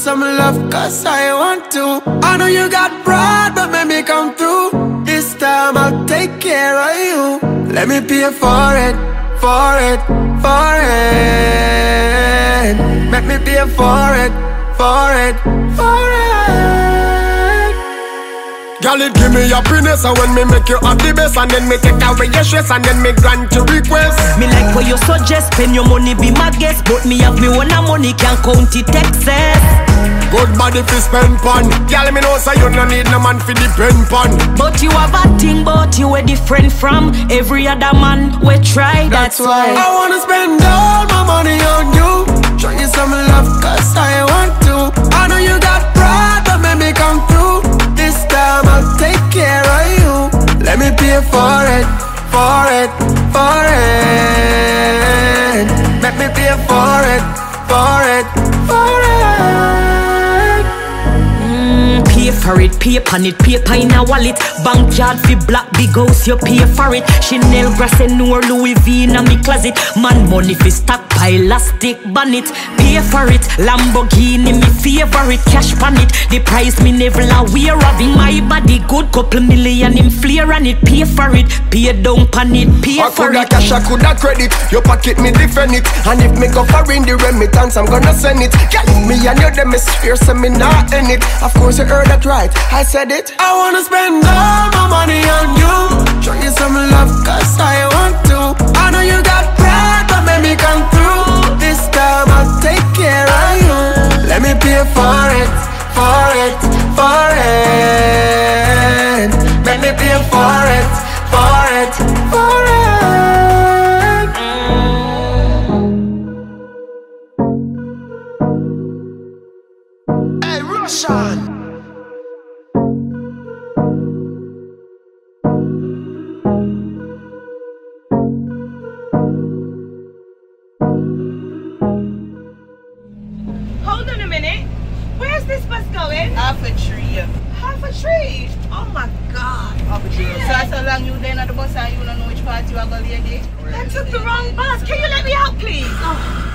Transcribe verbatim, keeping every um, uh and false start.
some love cause I want to. I know you got pride but make me come through. This time I'll take care of you. Let me pay for it, for it, for it. Make me pay for it, for it, for it. Girl, it give me happiness, and when me make you have the best, and then me take away your stress, and then me grant your request. Me like what you suggest, spend your money, be my guest, but me have me one money, can't count it excess. Good body fi spend pon. Girl, me know say you no need no man fi depend pon. But you have a thing, but you are different from every other man we try. That's, that's why I wanna spend all my money on you. Show you some love cause I want to. I know you got pride but make me come through. This time I'll take care of you. Let me pay for it, for it, for it. Make me pay for it, for it, for it. Mm, pay for it, pay on it, paper in a wallet. Bank card fi black big house, you pay for it. Chanel, Grasset, nor Louis V in a me closet. Man money fi stockpile, elastic bonnet. Pay for it, Lamborghini me favorite. Cash pan it, the price me never aware of. In my body good, couple million in flare on it. Pay for it, pay down pan it, pay I for coulda it. cash, I coulda credit. Your pocket me defend it. And if me go foreign the remittance, I'm gonna send it. Girl, if me and you them is fear, so me not end it. Of course you heard that right, I said it. I wanna spend all my money on you. Show you some love cause I want to. I know you got pride but make me come through. This time I'll take care of you. Let me pay for it, for it, for it. Make me pay for it, for it, for it. Hey, Russian. Hold on a minute. Where's this bus going? Half a tree. Half a tree. Oh my God. Half a tree. So that's how long you there at the bus and you don't know which part you are going to lady? I took the wrong bus. Can you let me out, please? Oh.